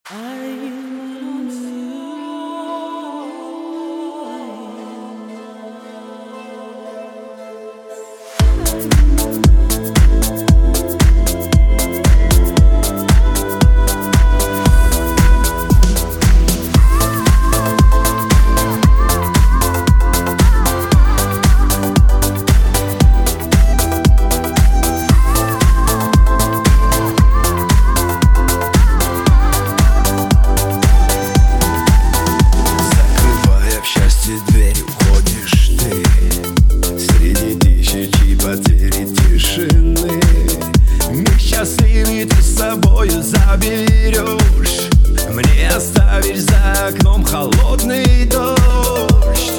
Закрывая в счастье дверь, уходишь ты среди тысячи потерь и тишины. Миг счастливый ты с собою заберешь, мне оставишь за окном холодный дождь.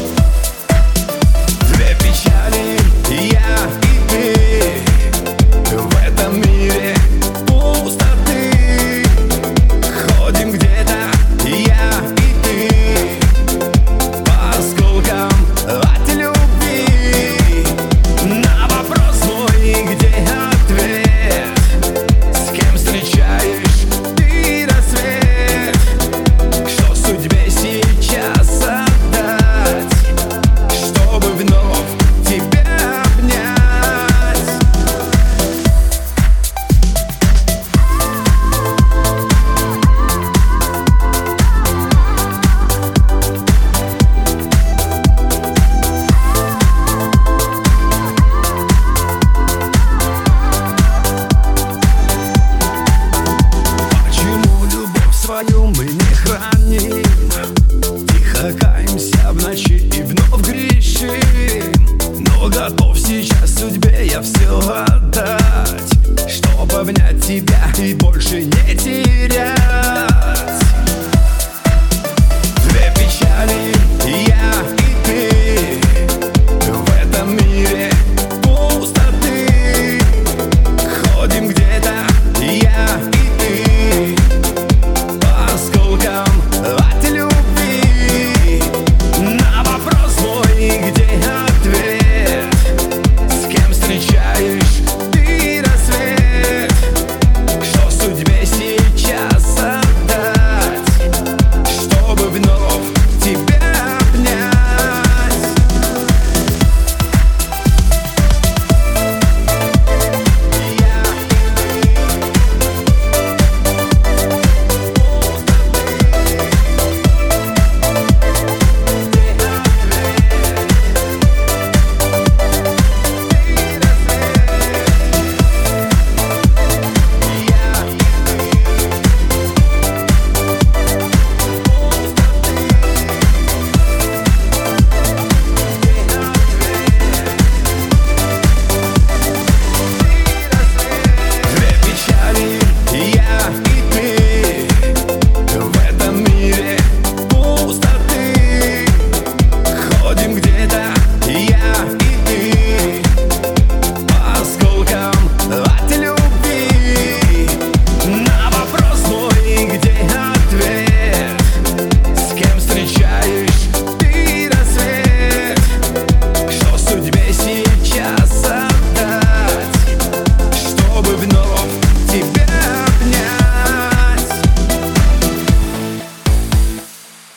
Две печали, я и ты, в этом мире пустоты. Ходим где-то, я и ты, по осколкам от любви. На вопрос мой, где ответ? С кем встречаешь ты рассвет? Что судьбе сейчас отдать, чтобы вновь тебя обнять? Почему любовь свою мы не храним?